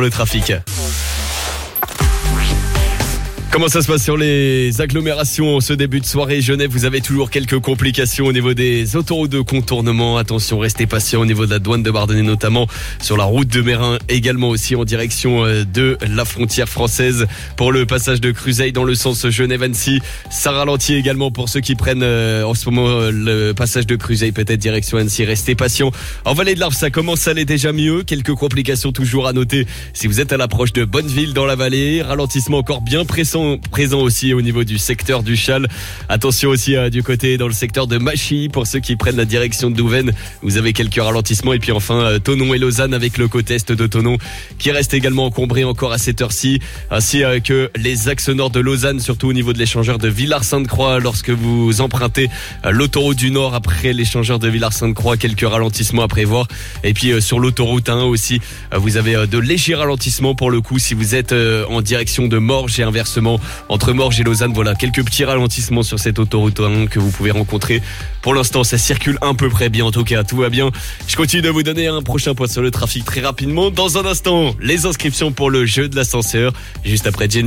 pour le trafic. Comment ça se passe sur les agglomérations ce début de soirée? Genève, vous avez toujours quelques complications au niveau des autoroutes de contournement. Attention, restez patient au niveau de la douane de Bardonnay, notamment sur la route de Mérin, également aussi en direction de la frontière française pour le passage de Cruzeil dans le sens Genève-Annecy. Ça ralentit également pour ceux qui prennent en ce moment le passage de Cruzeil, peut-être direction Annecy. Restez patient. En Vallée de l'Arve, ça commence à aller déjà mieux. Quelques complications toujours à noter si vous êtes à l'approche de Bonneville dans la vallée. Ralentissement encore bien présent aussi au niveau du secteur du Châle. Attention aussi du côté dans le secteur de Machy pour ceux qui prennent la direction de Douvaine. Vous avez quelques ralentissements et puis enfin Thonon et Lausanne avec le côté est de Thonon qui reste également encombré encore à cette heure-ci, ainsi que les axes nord de Lausanne, surtout au niveau de l'échangeur de Villars-Sainte-Croix lorsque vous empruntez l'autoroute du Nord après l'échangeur de Villars-Sainte-Croix. Quelques ralentissements à prévoir et puis sur l'autoroute 1 aussi vous avez de légers ralentissements pour le coup si vous êtes en direction de Morges et inversement entre Morges et Lausanne. Voilà, quelques petits ralentissements sur cette autoroute 1 que vous pouvez rencontrer. Pour l'instant, ça circule à peu près bien. En tout cas, tout va bien. Je continue de vous donner un prochain point sur le trafic très rapidement. Dans un instant, les inscriptions pour le jeu de l'ascenseur. Juste après Jenny.